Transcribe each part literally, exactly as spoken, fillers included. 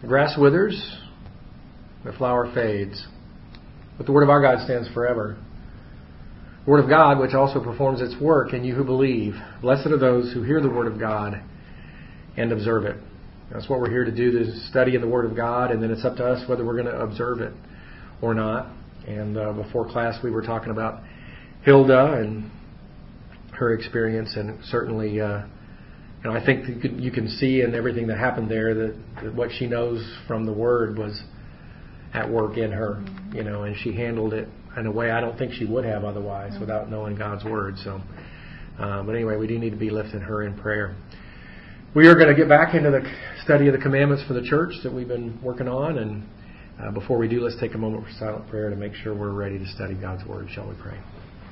The grass withers, the flower fades, but the word of our God stands forever. The word of God, which also performs its work in you who believe. Blessed are those who hear the word of God and observe it. That's what we're here to do, to study in the word of God, and then it's up to us whether we're going to observe it or not. And uh, before class we were talking about Hilda and her experience, and certainly uh, you know, I think you can, you can see in everything that happened there that, that what she knows from the word was at work in her, you know, and she handled it in a way I don't think she would have otherwise without knowing God's word. So, uh, but anyway, we do need to be lifting her in prayer. We are going to get back into the study of the commandments for the church that we've been working on, and uh, before we do, let's take a moment for silent prayer to make sure we're ready to study God's word. Shall we pray?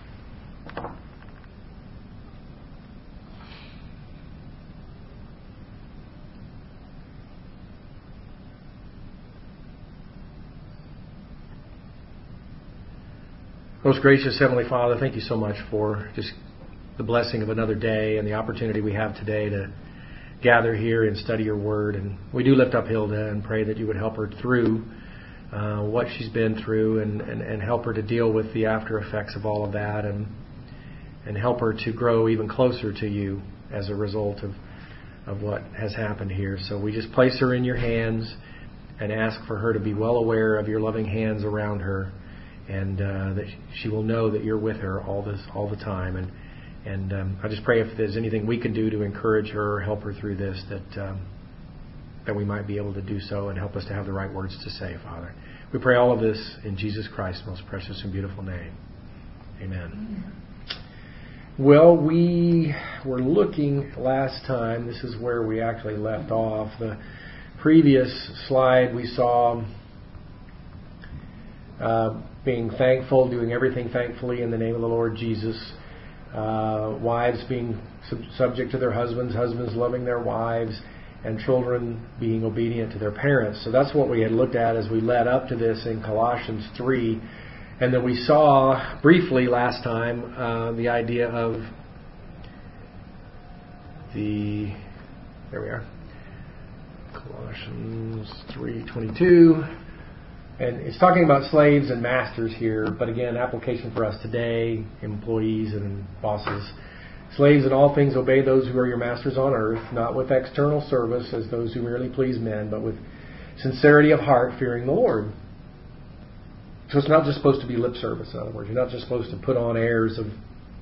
Most gracious Heavenly Father, thank you so much for just the blessing of another day and the opportunity we have today to gather here and study your word. And we do lift up Hilda and pray that you would help her through uh, what she's been through, and, and, and help her to deal with the after effects of all of that, and and help her to grow even closer to you as a result of, of what has happened here. So we just place her in your hands and ask for her to be well aware of your loving hands around her, and uh, that she will know that you're with her all this all the time. And and um, I just pray if there's anything we can do to encourage her or help her through this, that um, that we might be able to do so, and help us to have the right words to say, Father. We pray all of this in Jesus Christ's most precious and beautiful name. Amen. Amen. Well, we were looking last time, this is where we actually left off. The previous slide we saw uh, being thankful, doing everything thankfully in the name of the Lord Jesus. Uh, wives being sub- subject to their husbands, husbands loving their wives, and children being obedient to their parents. So that's what we had looked at as we led up to this in Colossians three. And then we saw briefly last time uh, the idea of the, there we are, Colossians three twenty-two. And it's talking about slaves and masters here, but again, application for us today, employees and bosses. Slaves, in all things obey those who are your masters on earth, not with external service as those who merely please men, but with sincerity of heart, fearing the Lord. So it's not just supposed to be lip service, in other words. You're not just supposed to put on airs of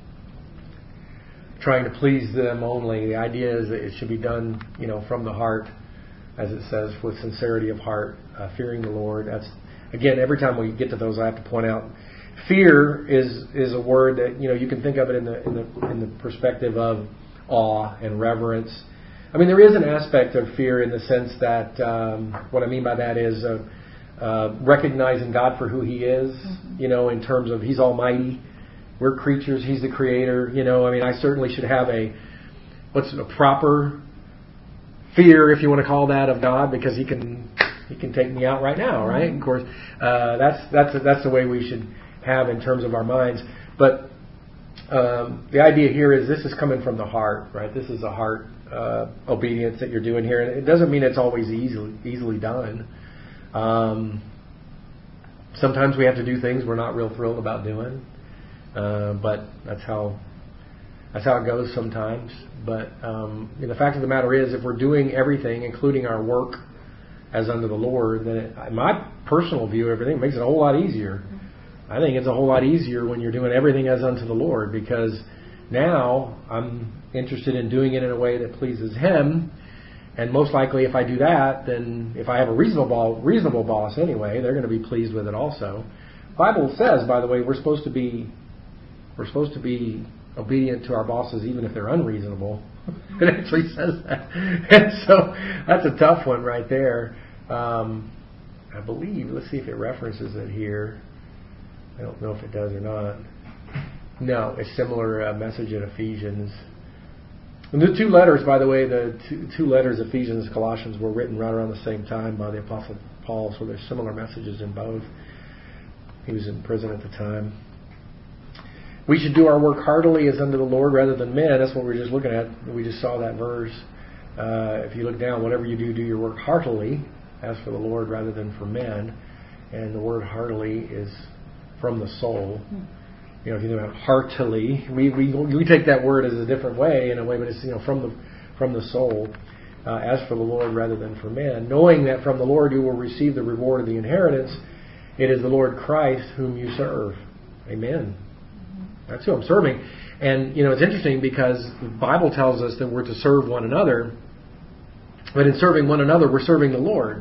trying to please them only. The idea is that it should be done, you know, from the heart, as it says, with sincerity of heart, uh, fearing the Lord. That's, again, every time we get to those, I have to point out, fear is is a word that, you know, you can think of it in the in the in the perspective of awe and reverence. I mean, there is an aspect of fear in the sense that um, what I mean by that is uh, uh, recognizing God for who He is. Mm-hmm. You know, in terms of He's Almighty, we're creatures, He's the Creator. You know, I mean, I certainly should have a what's a proper fear, if you want to call that, of God, because He can He can take me out right now, right? Of course, uh, that's that's that's the way we should have in terms of our minds. But um, the idea here is this is coming from the heart, right? This is a heart uh, obedience that you're doing here, and it doesn't mean it's always easily easily done. Um, sometimes we have to do things we're not real thrilled about doing, uh, but that's how that's how it goes sometimes. But um, the fact of the matter is, if we're doing everything, including our work, as unto the Lord, then it, in my personal view of everything, it makes it a whole lot easier. I think it's a whole lot easier when you're doing everything as unto the Lord, because now I'm interested in doing it in a way that pleases Him. And most likely, if I do that, then if I have a reasonable reasonable boss anyway, they're going to be pleased with it also. The Bible says, by the way, we're supposed to be we're supposed to be obedient to our bosses even if they're unreasonable. It actually says that. And so that's a tough one right there. Um, I believe, let's see if it references it here. I don't know if it does or not. No, it's similar uh, message in Ephesians. And the two letters, by the way, the two, two letters, Ephesians and Colossians, were written right around the same time by the Apostle Paul, so there's similar messages in both. He was in prison at the time. We should do our work heartily as unto the Lord rather than men. That's what we were just looking at. We just saw that verse. Uh, if you look down, whatever you do, do your work heartily as for the Lord rather than for men. And the word heartily is from the soul. You know, if you think about heartily, we, we we take that word as a different way in a way, but it's, you know, from the from the soul. Uh, as for the Lord rather than for men, knowing that from the Lord you will receive the reward of the inheritance. It is the Lord Christ whom you serve. Amen. That's who I'm serving. And, you know, it's interesting because the Bible tells us that we're to serve one another. But in serving one another, we're serving the Lord.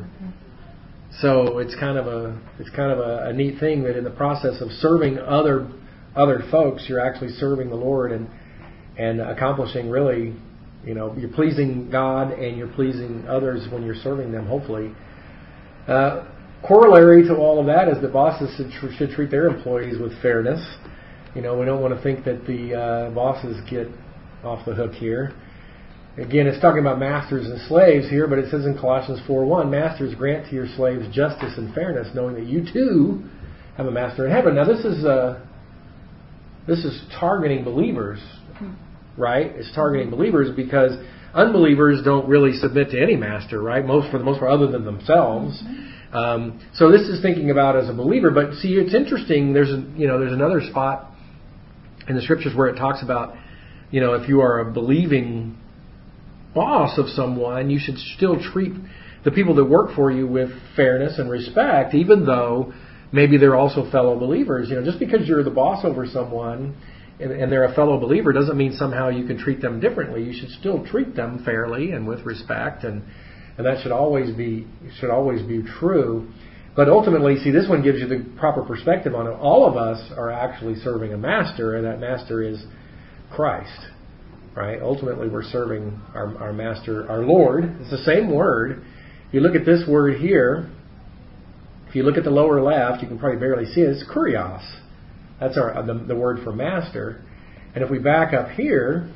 So it's kind of a it's kind of a, a neat thing that in the process of serving other other folks, you're actually serving the Lord and and accomplishing really, you know, you're pleasing God and you're pleasing others when you're serving them, hopefully. Uh, corollary to all of that is that bosses should, should treat their employees with fairness. You know, we don't want to think that the uh, bosses get off the hook here. Again, it's talking about masters and slaves here, but it says in Colossians four one, Masters, grant to your slaves justice and fairness, knowing that you too have a master in heaven. Now, this is uh, this is targeting believers, right? It's targeting believers because unbelievers don't really submit to any master, right? Most for the most part, other than themselves. Um, so this is thinking about as a believer. But see, it's interesting. There's a, you know there's another spot in the scriptures where it talks about, you know, if you are a believing boss of someone, you should still treat the people that work for you with fairness and respect, even though maybe they're also fellow believers. You know, just because you're the boss over someone and, and they're a fellow believer doesn't mean somehow you can treat them differently. You should still treat them fairly and with respect, and and that should always be should always be true. But ultimately, see, this one gives you the proper perspective on it. All of us are actually serving a master, and that master is Christ. Right? Ultimately, we're serving our, our master, our Lord. It's the same word. If you look at this word here, if you look at the lower left, you can probably barely see it. It's kurios. That's our the, the word for master. And if we back up here,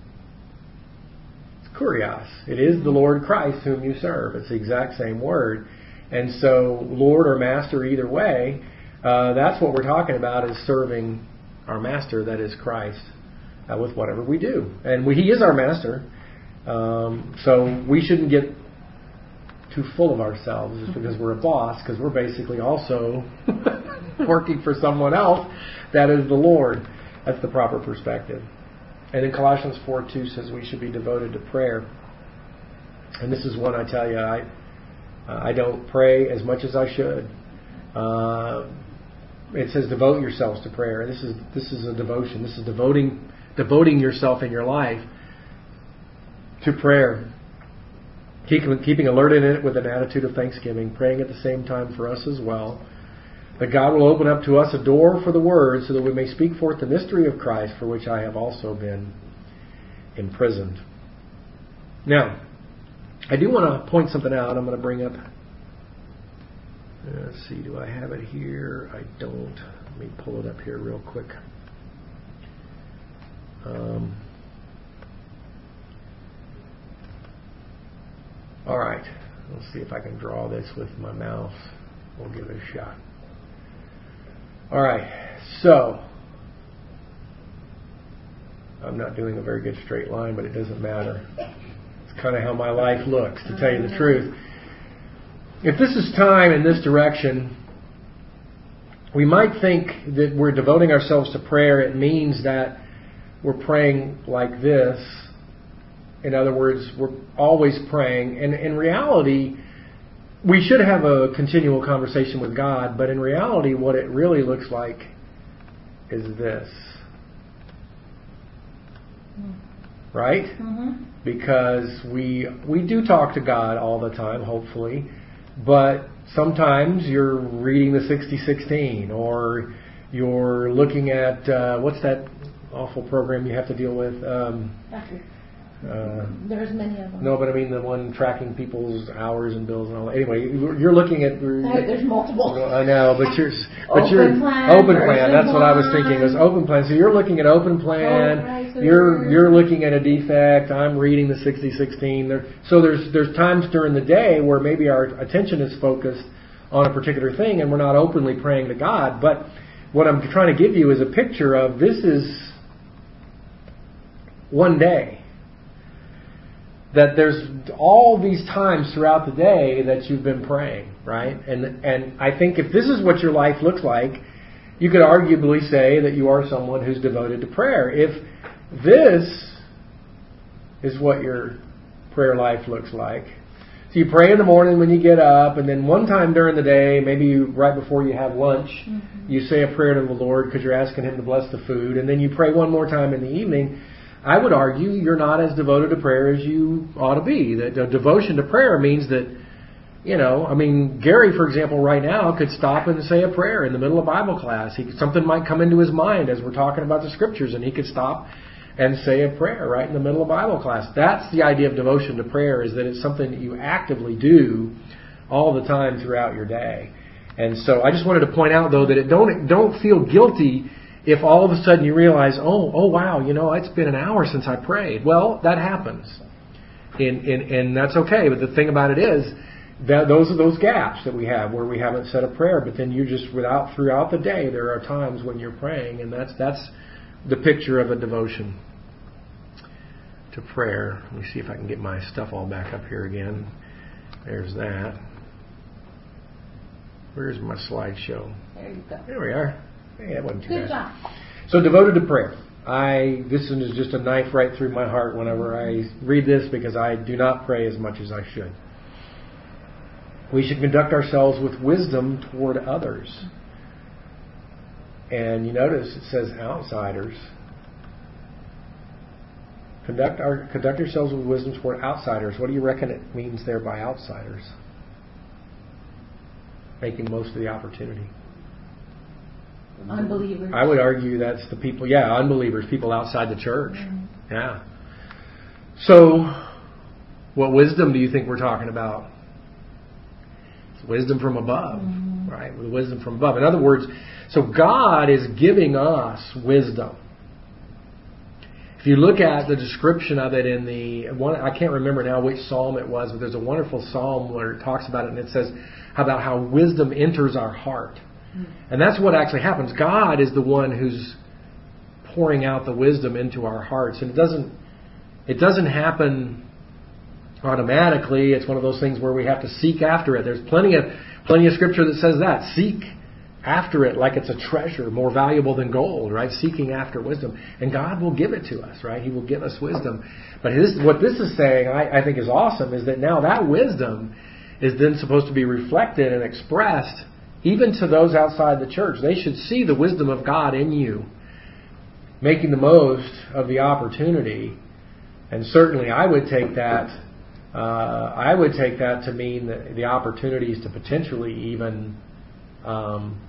it's kurios. It is the Lord Christ whom you serve. It's the exact same word. And so, Lord or master, either way, uh, that's what we're talking about, is serving our master, that is Christ. Uh, with whatever we do. And we, He is our master. Um, so we shouldn't get too full of ourselves just because we're a boss, because we're basically also working for someone else. That is the Lord. That's the proper perspective. And then Colossians four two says we should be devoted to prayer. And this is one I tell you, I, uh, I don't pray as much as I should. Uh, it says devote yourselves to prayer. This is this is a devotion. This is devoting devoting yourself in your life to prayer. Keep, keeping alert in it with an attitude of thanksgiving, praying at the same time for us as well, that God will open up to us a door for the word so that we may speak forth the mystery of Christ, for which I have also been imprisoned. Now, I do want to point something out. I'm going to bring up, let's see, do I have it here? I don't. Let me pull it up here real quick. Um, all right, let's see if I can draw this with my mouse. We'll give it a shot. All right, so I'm not doing a very good straight line, but it doesn't matter. It's kind of how my life looks, to tell you the truth. If this is time in this direction, we might think that we're devoting ourselves to prayer. It means that we're praying like this. In other words, we're always praying. And in reality, we should have a continual conversation with God. But in reality, what it really looks like is this. Right? Mm-hmm. Because we we do talk to God all the time, hopefully. But sometimes you're reading the sixty sixteen, or you're looking at, uh, what's that awful program you have to deal with? Um, uh, There's many of them. No, but I mean the one tracking people's hours and bills and all that. Anyway, you're looking at... There's multiple. I know, but you're... But open you're plan, open plan, that's what I was plan. thinking, was open plan. So you're looking at open plan, Oh, right, so you're you're looking at a defect, I'm reading the sixty sixteen. There, so there's there's times during the day where maybe our attention is focused on a particular thing and we're not openly praying to God. But what I'm trying to give you is a picture of this is one day. that there's all these times throughout the day that you've been praying, right? And and I think if this is what your life looks like, you could arguably say that you are someone who's devoted to prayer. If this is what your prayer life looks like, so you pray in the morning when you get up, and then one time during the day, maybe you, right before you have lunch, mm-hmm. you say a prayer to the Lord because you're asking Him to bless the food, and then you pray one more time in the evening. I would argue you're not as devoted to prayer as you ought to be. That the devotion to prayer means that, you know, I mean, Gary, for example, right now could stop and say a prayer in the middle of Bible class. He, something might come into his mind as we're talking about the Scriptures, and he could stop and say a prayer right in the middle of Bible class. That's the idea of devotion to prayer, is that it's something that you actively do all the time throughout your day. And so I just wanted to point out, though, that it don't don't feel guilty if all of a sudden you realize, oh, oh wow, you know, it's been an hour since I prayed. Well, that happens, and and, and that's okay. But the thing about it is, that those are those gaps that we have where we haven't said a prayer. But then you just, without throughout the day, there are times when you're praying, and that's that's the picture of a devotion to prayer. Let me see if I can get my stuff all back up here again. There's that. Where's my slideshow? There you go. There we are. Hey, that wasn't too Good bad. job. So devoted to prayer. I this is just a knife right through my heart whenever I read this, because I do not pray as much as I should. We should conduct ourselves with wisdom toward others. And you notice it says outsiders. Conduct our conduct yourselves with wisdom toward outsiders. What do you reckon it means there by outsiders? Making most of the opportunity. Unbelievers. I would argue that's the people, yeah, unbelievers, people outside the church. Mm-hmm. Yeah. So, what wisdom do you think we're talking about? It's wisdom from above, mm-hmm. right? With wisdom from above. In other words, so God is giving us wisdom. If you look at the description of it in the one, I can't remember now which psalm it was, but there's a wonderful psalm where it talks about it, and it says about how wisdom enters our heart. And that's what actually happens. God is the one who's pouring out the wisdom into our hearts. And it doesn't it doesn't happen automatically. It's one of those things where we have to seek after it. There's plenty of plenty of scripture that says that. Seek after it like it's a treasure, more valuable than gold, right? Seeking after wisdom. And God will give it to us, right? He will give us wisdom. But his, what this is saying, I, I think is awesome, is that now that wisdom is then supposed to be reflected and expressed even to those outside the church. They should see the wisdom of God in you, making the most of the opportunity. And certainly I would take that uh, I would take that to mean that the opportunities to potentially even um,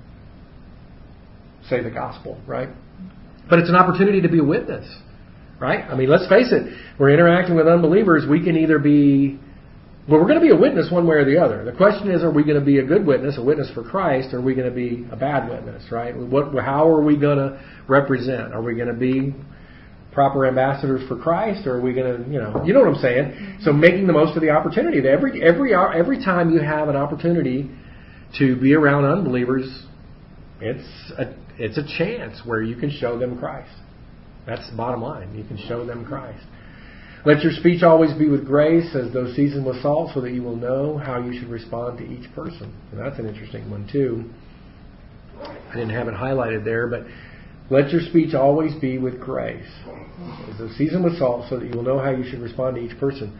say the gospel, right? But it's an opportunity to be a witness, right? I mean, let's face it, we're interacting with unbelievers. We can either be Well, we're going to be a witness one way or the other. The question is, are we going to be a good witness, a witness for Christ, or are we going to be a bad witness, right? What, how are we going to represent? Are we going to be proper ambassadors for Christ, or are we going to, you know, you know what I'm saying? Mm-hmm. So making the most of the opportunity. Every every every time you have an opportunity to be around unbelievers, it's a it's a chance where you can show them Christ. That's the bottom line. You can show them Christ. Let your speech always be with grace, as though seasoned with salt, so that you will know how you should respond to each person. And that's an interesting one, too. I didn't have it highlighted there, but let your speech always be with grace, as though seasoned with salt, so that you will know how you should respond to each person.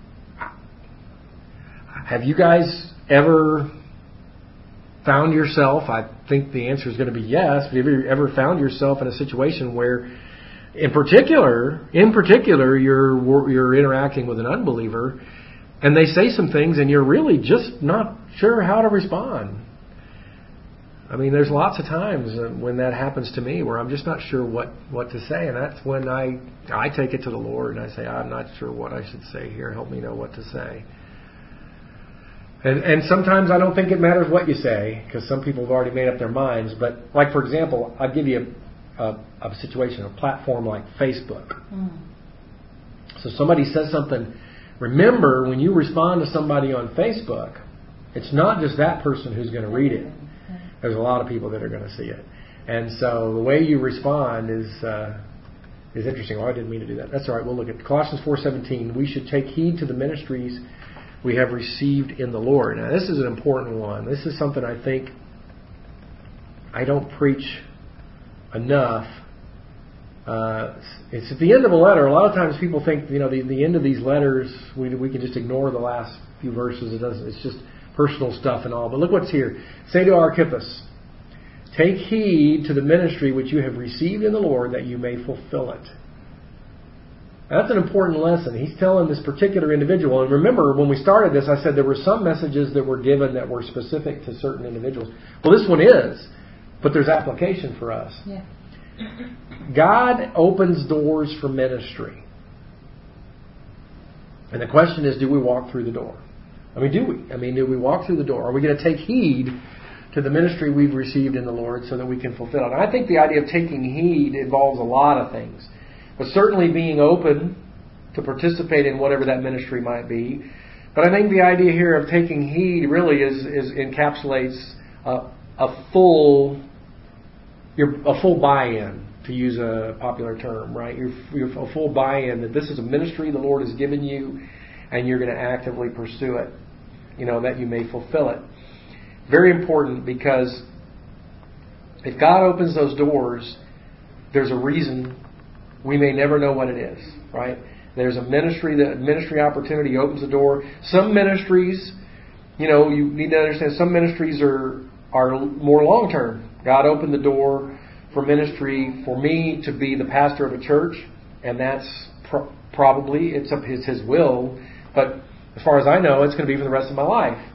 Have you guys ever found yourself, I think the answer is going to be yes, but have you ever found yourself in a situation where In particular, in particular, you're you're interacting with an unbeliever, and they say some things, and you're really just not sure how to respond? I mean, there's lots of times when that happens to me, where I'm just not sure what, what to say, and that's when I I take it to the Lord and I say, I'm not sure what I should say here. Help me know what to say. And and sometimes I don't think it matters what you say, because some people have already made up their minds. But like, for example, I'll give you a A, a situation, a platform like Facebook. Mm. So somebody says something. Remember, when you respond to somebody on Facebook, it's not just that person who's going to read it. There's a lot of people that are going to see it. And so the way you respond is uh, is interesting. Oh, I didn't mean to do that. That's all right. We'll look at Colossians four seventeen. We should take heed to the ministries we have received in the Lord. Now, this is an important one. This is something I think I don't preach enough. Uh, it's at the end of a letter. A lot of times people think, you know, the, the end of these letters, we we can just ignore the last few verses. It doesn't. It's just personal stuff and all. But look what's here. Say to Archippus, take heed to the ministry which you have received in the Lord, that you may fulfill it. That's an important lesson. He's telling this particular individual. And remember, when we started this, I said there were some messages that were given that were specific to certain individuals. Well, this one is, but there's application for us. Yeah. God opens doors for ministry. And the question is, do we walk through the door? I mean, do we? I mean, do we walk through the door? Are we going to take heed to the ministry we've received in the Lord so that we can fulfill it? And I think the idea of taking heed involves a lot of things. But certainly being open to participate in whatever that ministry might be. But I think the idea here of taking heed really is, is encapsulates a, a full your, a full buy-in, to use a popular term, right? You're, you're a full buy-in that this is a ministry the Lord has given you, and you're going to actively pursue it, you know, that you may fulfill it. Very important, because if God opens those doors, there's a reason. We may never know what it is, right? There's a ministry, that ministry opportunity opens the door. Some ministries, you know, you need to understand, some ministries are are more long term. God opened the door for ministry for me to be the pastor of a church, and that's pro- probably it's up his his will. But as far as I know, it's going to be for the rest of my life.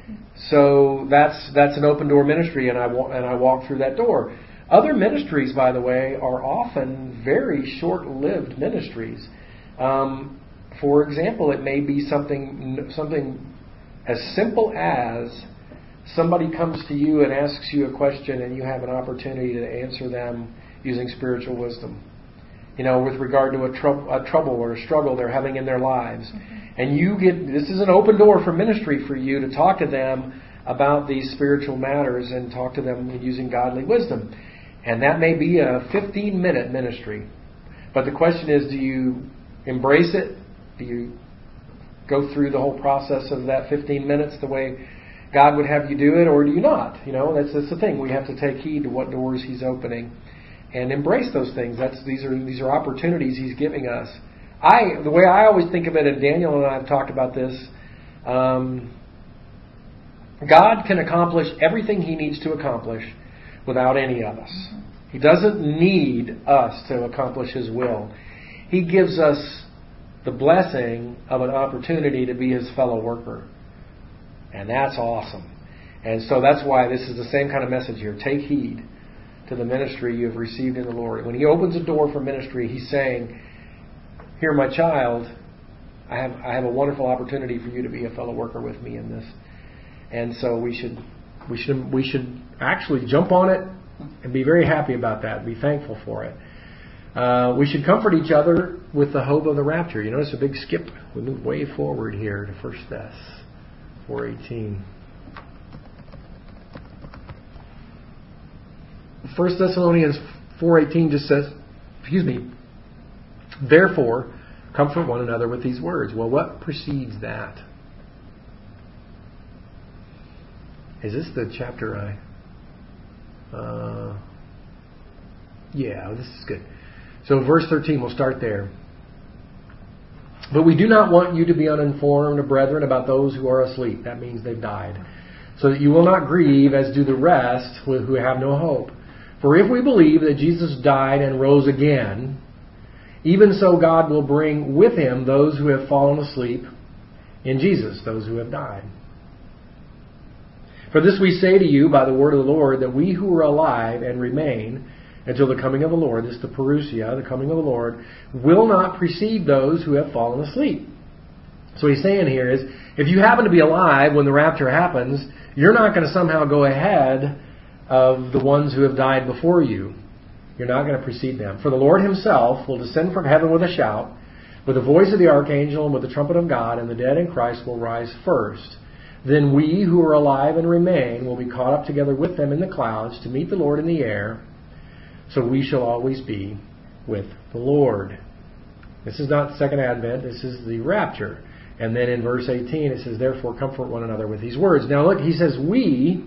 So that's that's an open door ministry, and I wa- and I walk through that door. Other ministries, by the way, are often very short-lived ministries. Um, for example, it may be something something as simple as somebody comes to you and asks you a question, and you have an opportunity to answer them using spiritual wisdom. You know, with regard to a, tr- a trouble or a struggle they're having in their lives. Mm-hmm. And you get, this is an open door for ministry for you to talk to them about these spiritual matters and talk to them using godly wisdom. And that may be a fifteen-minute ministry. But the question is, do you embrace it? Do you go through the whole process of that fifteen minutes the way God would have you do it, or do you not? You know, that's that's the thing. We have to take heed to what doors He's opening and embrace those things. That's these are these are opportunities He's giving us. I the way I always think of it, and Daniel and I have talked about this. Um, God can accomplish everything He needs to accomplish without any of us. He doesn't need us to accomplish His will. He gives us the blessing of an opportunity to be His fellow worker. And that's awesome. And so that's why this is the same kind of message here. Take heed to the ministry you have received in the Lord. When He opens a door for ministry, He's saying, here, my child, I have I have a wonderful opportunity for you to be a fellow worker with me in this. And so we should we should we should actually jump on it and be very happy about that. Be thankful for it. Uh, we should comfort each other with the hope of the rapture. You notice a big skip. We move way forward here to First Thess four eighteen. First Thessalonians four eighteen just says, excuse me, therefore comfort one another with these words. Well, what precedes that? Is this the chapter I... Uh, yeah, this is good. So verse thirteen, we'll start there. But we do not want you to be uninformed, brethren, about those who are asleep. That means they've died. So that you will not grieve as do the rest who have no hope. For if we believe that Jesus died and rose again, even so God will bring with Him those who have fallen asleep in Jesus, those who have died. For this we say to you by the word of the Lord, that we who are alive and remain until the coming of the Lord, this is the parousia, the coming of the Lord, will not precede those who have fallen asleep. So what he's saying here is, if you happen to be alive when the rapture happens, you're not going to somehow go ahead of the ones who have died before you. You're not going to precede them. For the Lord Himself will descend from heaven with a shout, with the voice of the archangel and with the trumpet of God, and the dead in Christ will rise first. Then we who are alive and remain will be caught up together with them in the clouds to meet the Lord in the air. So we shall always be with the Lord. This is not second advent. This is the rapture. And then in verse eighteen it says, therefore comfort one another with these words. Now look, he says we.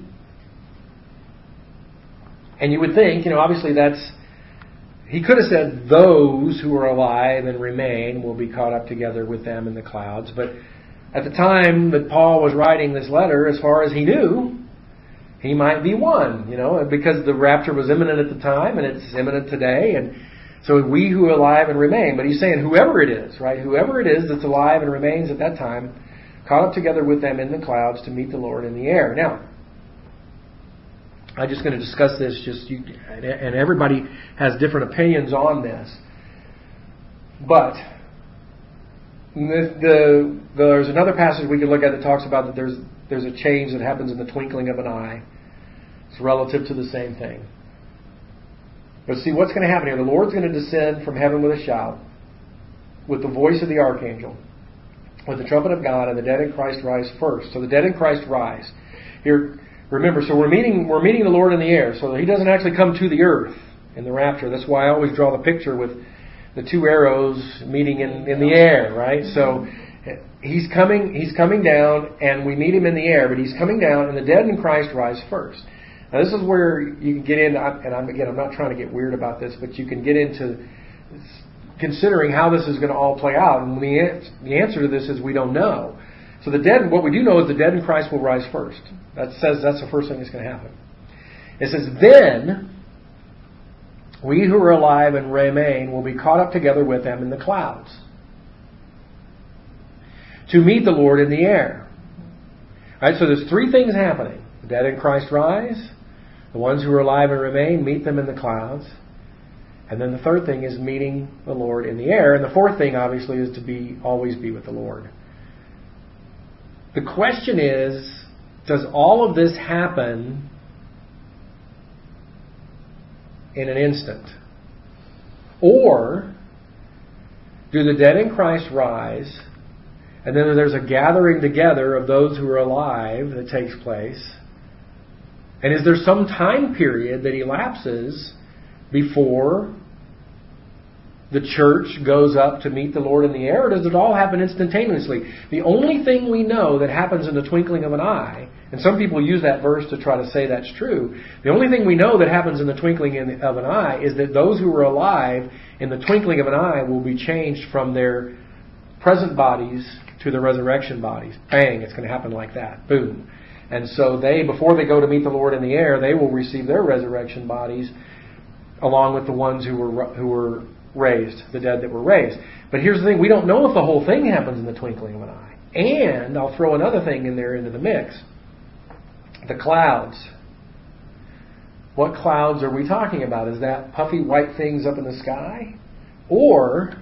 And you would think, you know, obviously that's, he could have said those who are alive and remain will be caught up together with them in the clouds. But at the time that Paul was writing this letter, as far as he knew, he might be one, you know, because the rapture was imminent at the time and it's imminent today. And so we who are alive and remain. But he's saying whoever it is, right? Whoever it is that's alive and remains at that time, caught up together with them in the clouds to meet the Lord in the air. Now, I'm just going to discuss this, just you, and everybody has different opinions on this. But the, the, there's another passage we could look at that talks about that there's there's a change that happens in the twinkling of an eye. It's relative to the same thing. But see, what's going to happen here? The Lord's going to descend from heaven with a shout, with the voice of the archangel, with the trumpet of God, and the dead in Christ rise first. So the dead in Christ rise. Here, remember, so we're meeting we're meeting the Lord in the air. So He doesn't actually come to the earth in the rapture. That's why I always draw the picture with the two arrows meeting in, in the air, right? So He's coming He's coming down, and we meet Him in the air, but He's coming down, and the dead in Christ rise first. Now, this is where you can get into, and I'm, again, I'm not trying to get weird about this, but you can get into considering how this is going to all play out. And the, the answer to this is we don't know. So the dead, what we do know is the dead in Christ will rise first. That says that's the first thing that's going to happen. It says, then we who are alive and remain will be caught up together with them in the clouds to meet the Lord in the air. All right, so there's three things happening. The dead in Christ rise. The ones who are alive and remain, meet them in the clouds. And then the third thing is meeting the Lord in the air. And the fourth thing, obviously, is to be always be with the Lord. The question is, does all of this happen in an instant? Or do the dead in Christ rise, and then there's a gathering together of those who are alive that takes place? And is there some time period that elapses before the church goes up to meet the Lord in the air, or does it all happen instantaneously? The only thing we know that happens in the twinkling of an eye, and some people use that verse to try to say that's true, the only thing we know that happens in the twinkling of an eye is that those who are alive in the twinkling of an eye will be changed from their present bodies to the resurrection bodies. Bang, it's going to happen like that. Boom. And so they, before they go to meet the Lord in the air, they will receive their resurrection bodies along with the ones who were who were raised, the dead that were raised. But here's the thing, we don't know if the whole thing happens in the twinkling of an eye. And I'll throw another thing in there into the mix. The clouds. What clouds are we talking about? Is that puffy white things up in the sky? Or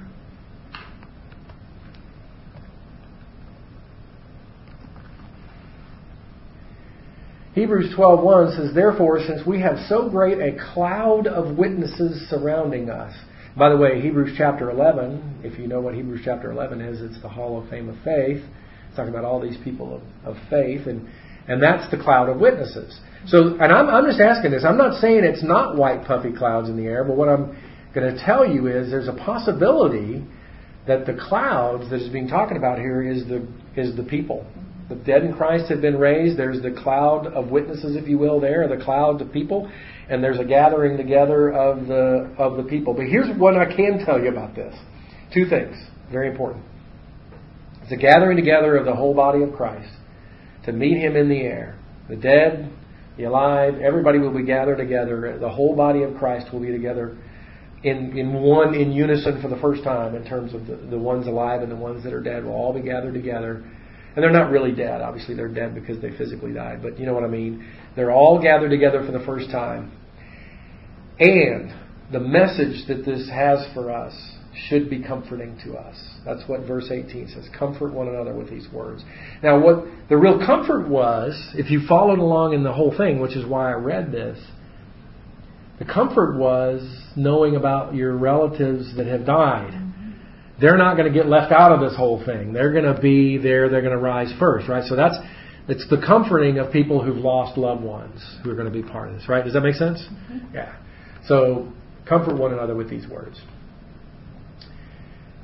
Hebrews twelve one says, therefore, since we have so great a cloud of witnesses surrounding us. By the way, Hebrews chapter eleven, if you know what Hebrews chapter eleven is, it's the Hall of Fame of Faith. It's talking about all these people of, of faith, and, and that's the cloud of witnesses. So, and I'm, I'm just asking this. I'm not saying it's not white puffy clouds in the air, but what I'm going to tell you is there's a possibility that the clouds that is being talked about here is the is the people. The dead in Christ have been raised. There's the cloud of witnesses, if you will, there, the cloud of people. And there's a gathering together of the of the people. But here's what I can tell you about this. Two things, very important. It's a gathering together of the whole body of Christ to meet Him in the air. The dead, the alive, everybody will be gathered together. The whole body of Christ will be together in, in one, in unison for the first time in terms of the, the ones alive and the ones that are dead will all be gathered together. And they're not really dead. Obviously, they're dead because they physically died. But you know what I mean. They're all gathered together for the first time. And the message that this has for us should be comforting to us. That's what verse eighteen says. Comfort one another with these words. Now, what the real comfort was, if you followed along in the whole thing, which is why I read this, the comfort was knowing about your relatives that have died. They're not going to get left out of this whole thing. They're going to be there. They're going to rise first, right? So that's it's the comforting of people who've lost loved ones who are going to be part of this, right? Does that make sense? Mm-hmm. Yeah. So comfort one another with these words.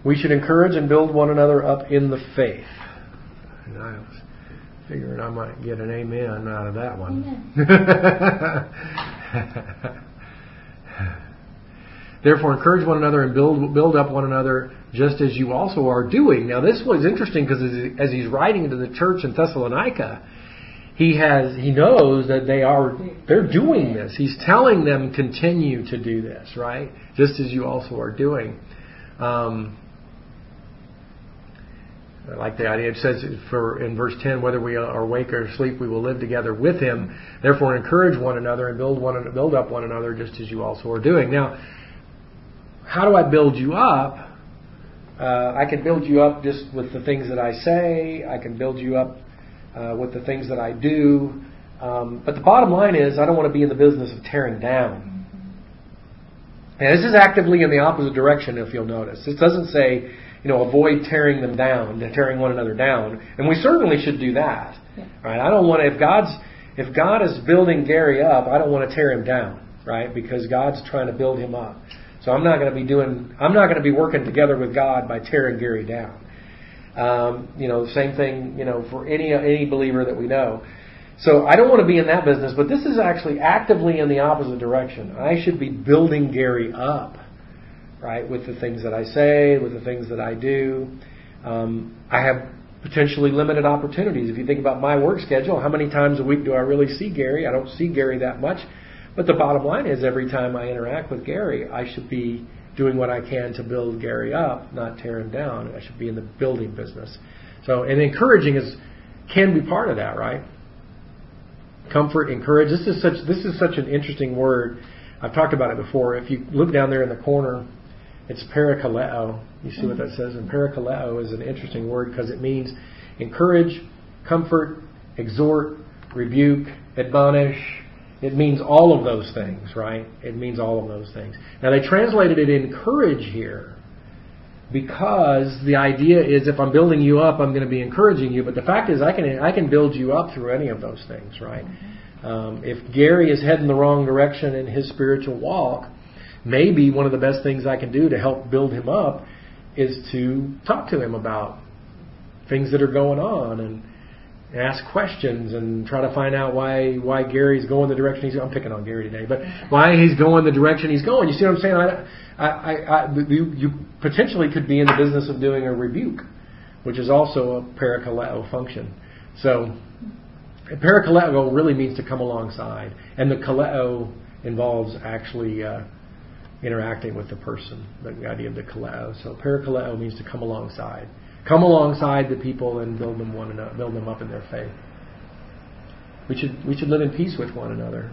We should encourage and build one another up in the faith. And I was figuring I might get an amen out of that one. Therefore, encourage one another and build build up one another, just as you also are doing. Now, this was interesting because as he's writing to the church in Thessalonica, he has he knows that they are they're doing this. He's telling them continue to do this, right? Just as you also are doing. Um, I like the idea. It says for in verse ten, whether we are awake or asleep, we will live together with Him. Therefore, encourage one another and build one build up one another, just as you also are doing. Now, how do I build you up? Uh, I can build you up just with the things that I say. I can build you up uh, with the things that I do. Um, but the bottom line is, I don't want to be in the business of tearing down. And this is actively in the opposite direction, if you'll notice. This doesn't say, you know, avoid tearing them down, tearing one another down. And we certainly should do that. Yeah. Right? I don't want to, if God's, if God is building Gary up, I don't want to tear him down, right? Because God's trying to build him up. So I'm not going to be doing, I'm not going to be working together with God by tearing Gary down. Um, you know, the same thing, you know, for any any believer that we know. So I don't want to be in that business, but this is actually actively in the opposite direction. I should be building Gary up, right, with the things that I say, with the things that I do. Um, I have potentially limited opportunities. If you think about my work schedule, how many times a week do I really see Gary? I don't see Gary that much. But the bottom line is, every time I interact with Gary, I should be doing what I can to build Gary up, not tear him down. I should be in the building business. So, and encouraging is can be part of that, right? Comfort, encourage. This is such this is such an interesting word. I've talked about it before. If you look down there in the corner, it's parakaleo. You see what that says? And parakaleo is an interesting word because it means encourage, comfort, exhort, rebuke, admonish. It means all of those things, right? It means all of those things. Now, they translated it encourage here because the idea is if I'm building you up, I'm going to be encouraging you. But the fact is I can I can build you up through any of those things, right? Um, if Gary is heading the wrong direction in his spiritual walk, maybe one of the best things I can do to help build him up is to talk to him about things that are going on and ask questions and try to find out why why Gary's going the direction he's going. I'm picking on Gary today, but why he's going the direction he's going. You see what I'm saying? I, I, I, you, you potentially could be in the business of doing a rebuke, which is also a parakaleo function. So parakaleo really means to come alongside, and the kaleo involves actually uh, interacting with the person, the idea of the kaleo. So parakaleo means to come alongside. Come alongside the people and build them one another, build them up in their faith. We should we should live in peace with one another.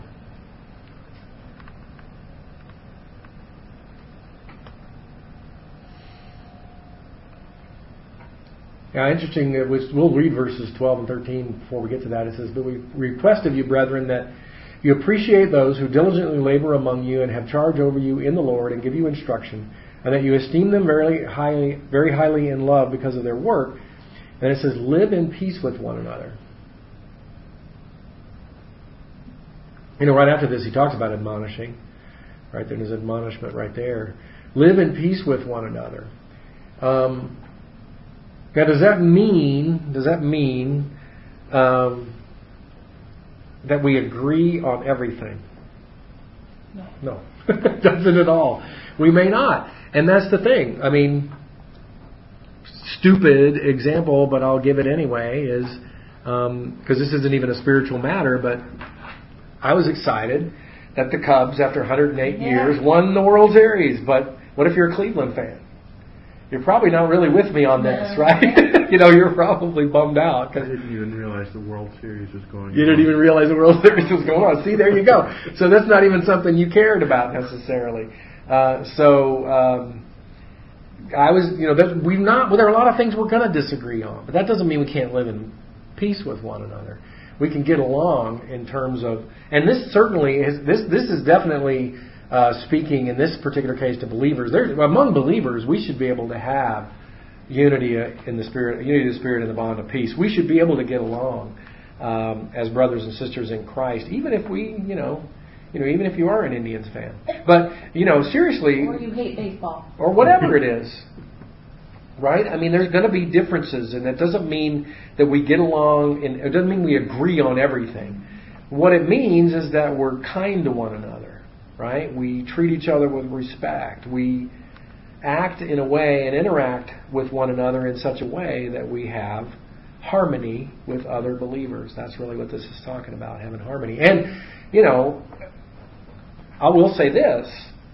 Now, interesting. It was, we'll read verses twelve and thirteen before we get to that. It says, "But we request of you, brethren, that you appreciate those who diligently labor among you and have charge over you in the Lord and give you instruction, and that you esteem them very highly, very highly in love because of their work." And it says, live in peace with one another. You know, right after this, he talks about admonishing. Right, there's admonishment right there. Live in peace with one another. Um, now, does that mean? Does that mean um, that we agree on everything? No. No, it doesn't at all. We may not. And that's the thing. I mean, stupid example, but I'll give it anyway, is because um, this isn't even a spiritual matter, but I was excited that the Cubs, after one hundred eight yeah. years, won the World Series. But what if you're a Cleveland fan? You're probably not really with me on this, no. right? You know, you're probably bummed out. I didn't even realize the World Series was going on. You didn't even realize the World Series was going on. See, there you go. So that's not even something you cared about necessarily. Uh, so um, I was, you know, that we've not. Well, there are a lot of things we're going to disagree on, but that doesn't mean we can't live in peace with one another. We can get along in terms of, and this certainly is. This this is definitely uh, speaking in this particular case to believers. There's among believers, we should be able to have unity in the spirit, unity of the spirit, and the bond of peace. We should be able to get along um, as brothers and sisters in Christ, even if we, you know. You know, even if you are an Indians fan. But, you know, seriously... Or you hate baseball. Or whatever it is. right? I mean, there's going to be differences, and that doesn't mean that we get along, and it doesn't mean we agree on everything. What it means is that we're kind to one another, right? We treat each other with respect. We act in a way and interact with one another in such a way that we have harmony with other believers. That's really what this is talking about, having harmony. And, you know, I will say this.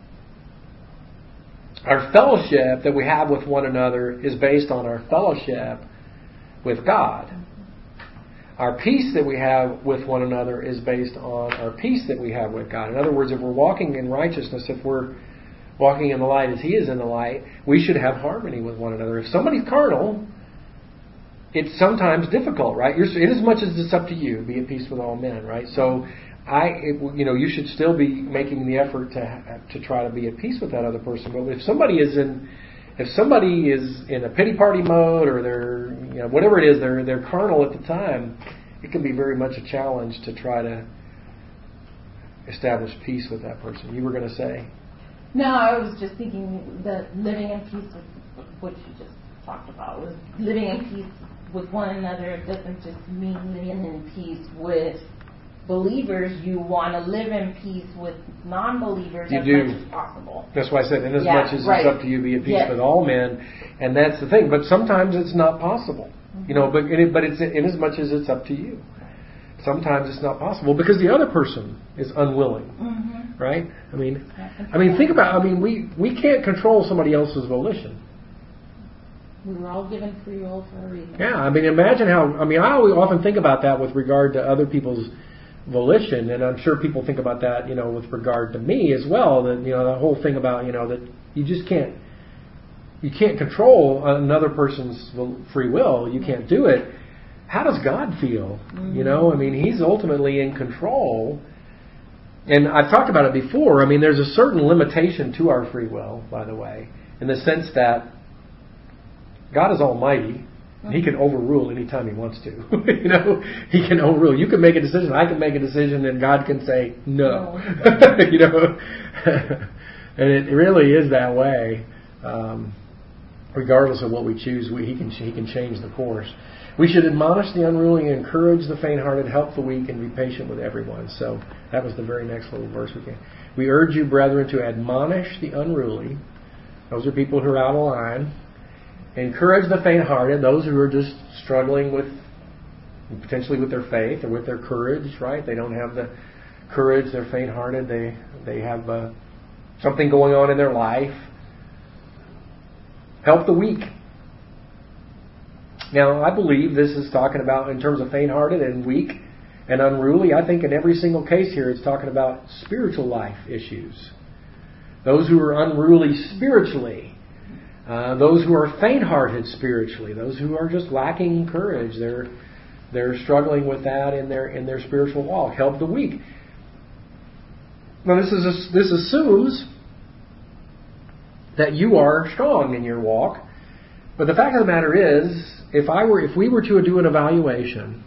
Our fellowship that we have with one another is based on our fellowship with God. Our peace that we have with one another is based on our peace that we have with God. In other words, if we're walking in righteousness, if we're walking in the light as He is in the light, we should have harmony with one another. If somebody's carnal, it's sometimes difficult, right? You're, in as much as it's up to you, be at peace with all men, right? So, I, it, you know, you should still be making the effort to to try to be at peace with that other person. But if somebody is in, if somebody is in a pity party mode, or they're, you know, whatever it is, they're they're carnal at the time, it can be very much a challenge to try to establish peace with that person. You were going to say? No, I was just thinking that living in peace with what you just talked about was living in peace with one another. Doesn't just mean living in peace with believers. You want to live in peace with non-believers you as do. much as possible. That's why I said, in as Yeah, much as right. it's up to you, be at peace Yes. with all men. And that's the thing. But sometimes it's not possible. Mm-hmm. You know, but in, it, but it's in as much as it's up to you. Sometimes it's not possible because the other person is unwilling. Mm-hmm. Right? I mean, I mean, think about. I mean, we, we can't control somebody else's volition. We were all given free will for a reason. Yeah, I mean, imagine how. I mean, I always often think about that with regard to other people's volition, and I'm sure people think about that, you know, with regard to me as well. That, you know, the whole thing about, you know, that you just can't, you can't control another person's free will. You can't do it. How does God feel? Mm-hmm. You know, I mean, He's ultimately in control. And I've talked about it before. I mean, there's a certain limitation to our free will, by the way, in the sense that God is almighty, and He can overrule anytime He wants to. You know, He can overrule. You can make a decision, I can make a decision, and God can say no. no. You know, and it really is that way. Um, regardless of what we choose, we, He can He can change the course. We should admonish the unruly, encourage the faint-hearted, help the weak, and be patient with everyone. So that was the very next little verse we came. We urge you, brethren, to admonish the unruly. Those are people who are out of line. Encourage the faint-hearted, those who are just struggling with, potentially with their faith or with their courage, right? They don't have the courage, they're faint-hearted, they, they have uh, something going on in their life. Help the weak. Now, I believe this is talking about, in terms of faint-hearted and weak and unruly, I think in every single case here it's talking about spiritual life issues. Those who are unruly spiritually. Uh, those who are faint-hearted spiritually. Those who are just lacking courage. They're they're struggling with that in their in their spiritual walk. Help the weak. Now, this is this assumes that you are strong in your walk. But the fact of the matter is, if I were, if we were to do an evaluation,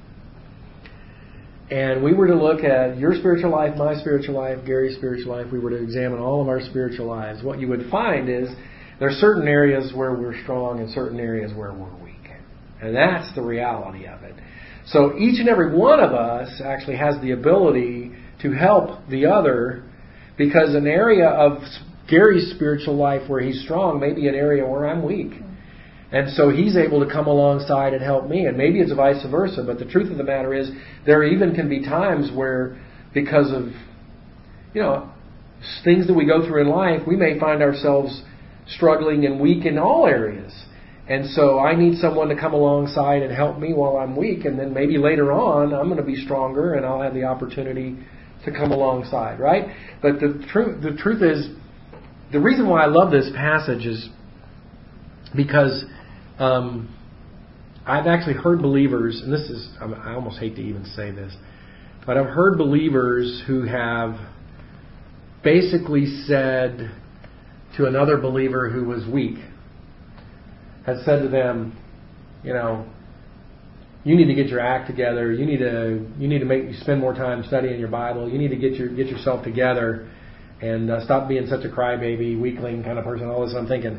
and we were to look at your spiritual life, my spiritual life, Gary's spiritual life, we were to examine all of our spiritual lives, what you would find is there are certain areas where we're strong and certain areas where we're weak. And that's the reality of it. So each and every one of us actually has the ability to help the other, because an area of Gary's spiritual life where he's strong may be an area where I'm weak. And so he's able to come alongside and help me. And maybe it's vice versa. But the truth of the matter is, there even can be times where, because of, you know, things that we go through in life, we may find ourselves struggling and weak in all areas. And so I need someone to come alongside and help me while I'm weak. And then maybe later on, I'm going to be stronger and I'll have the opportunity to come alongside, right? But the truth, the truth is, the reason why I love this passage is because Um, I've actually heard believers, and this is, I almost hate to even say this, but I've heard believers who have basically said to another believer who was weak, has said to them, you know, you need to get your act together. You need to you need to make you spend more time studying your Bible. You need to get your get yourself together and uh, stop being such a crybaby, weakling kind of person. All this, I'm thinking,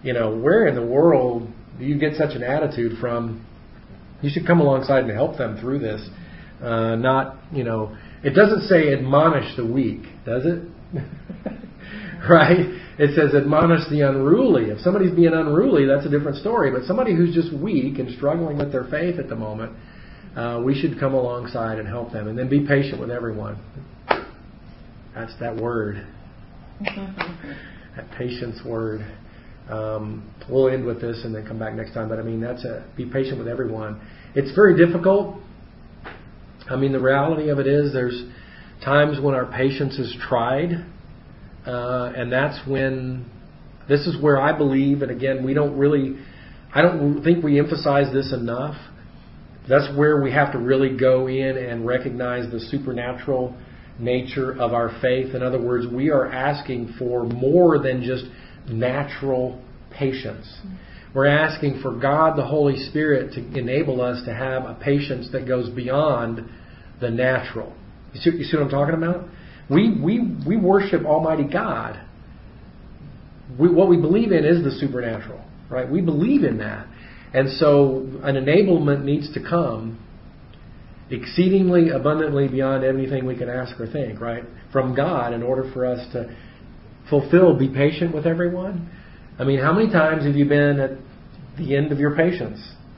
you know, where in the world do you get such an attitude from? You should come alongside and help them through this. Uh, not, you know, it doesn't say admonish the weak, does it? Right? It says admonish the unruly. If somebody's being unruly, that's a different story. But somebody who's just weak and struggling with their faith at the moment, uh, we should come alongside and help them. And then be patient with everyone. That's that word. That patience word. Um, we'll end with this and then come back next time. But I mean, that's a be patient with everyone. It's very difficult. I mean, the reality of it is there's times when our patience is tried. Uh, and that's when, this is where I believe, and again, we don't really, I don't think we emphasize this enough. That's where we have to really go in and recognize the supernatural nature of our faith. In other words, we are asking for more than just natural patience. We're asking for God, the Holy Spirit, to enable us to have a patience that goes beyond the natural. You see, you see what I'm talking about? We we we worship Almighty God. We, what we believe in is the supernatural, right? We believe in that. And so an enablement needs to come exceedingly abundantly beyond anything we can ask or think, right? From God in order for us to fulfill, be patient with everyone. I mean, how many times have you been at the end of your patience?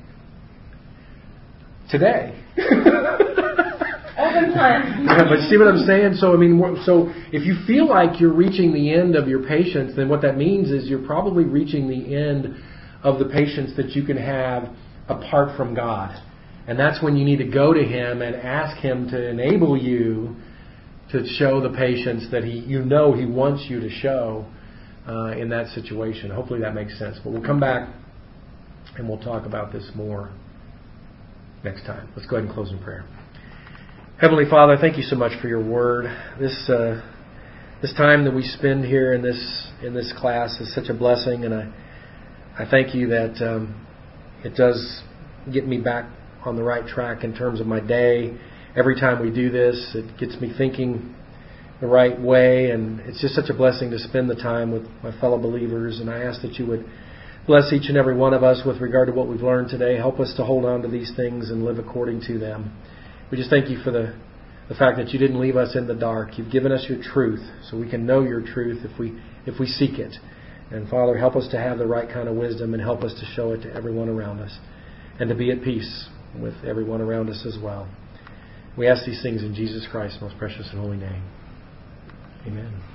Today. Yeah, but see what I'm saying? So I mean, so if you feel like you're reaching the end of your patience, then what that means is you're probably reaching the end of the patience that you can have apart from God. And that's when you need to go to Him and ask Him to enable you to show the patience that He, you know, He wants you to show uh, in that situation. Hopefully that makes sense. But we'll come back and we'll talk about this more next time. Let's go ahead and close in prayer. Heavenly Father, thank you so much for your word. This uh, this time that we spend here in this in this class is such a blessing, and I I thank you that um, it does get me back on the right track in terms of my day. Every time we do this, it gets me thinking the right way, and it's just such a blessing to spend the time with my fellow believers. And I ask that you would bless each and every one of us with regard to what we've learned today. Help us to hold on to these things and live according to them. We just thank you for the, the fact that you didn't leave us in the dark. You've given us your truth so we can know your truth if we if we seek it. And Father, help us to have the right kind of wisdom and help us to show it to everyone around us and to be at peace with everyone around us as well. We ask these things in Jesus Christ's most precious and holy name. Amen.